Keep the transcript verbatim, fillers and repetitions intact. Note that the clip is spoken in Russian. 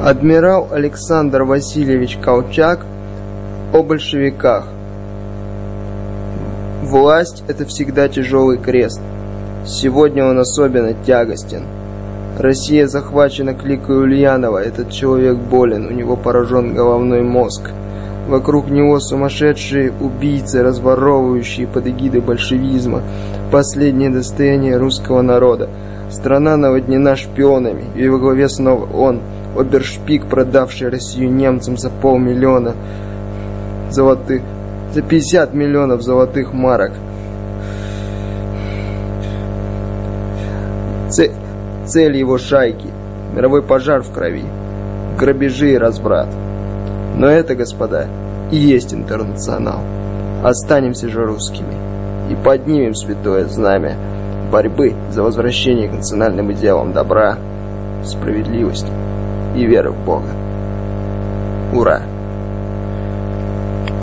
Адмирал Александр Васильевич Колчак о большевиках. Власть – это всегда тяжелый крест. Сегодня он особенно тягостен. Россия захвачена кликой Ульянова. Этот человек болен, у него поражен головной мозг. Вокруг него сумасшедшие убийцы, разворовывающие под эгидой большевизма последнее достояние русского народа. Страна наводнена шпионами, и во главе снова он, обершпик, продавший Россию немцам за полмиллиона золотых, за пятьдесят миллионов золотых марок. Цель, цель его шайки – мировой пожар в крови, грабежи и разврат. Но это, господа, и есть интернационал. Останемся же русскими и поднимем святое знамя борьбы за возвращение к национальным идеалам добра, справедливости и веры в Бога. Ура!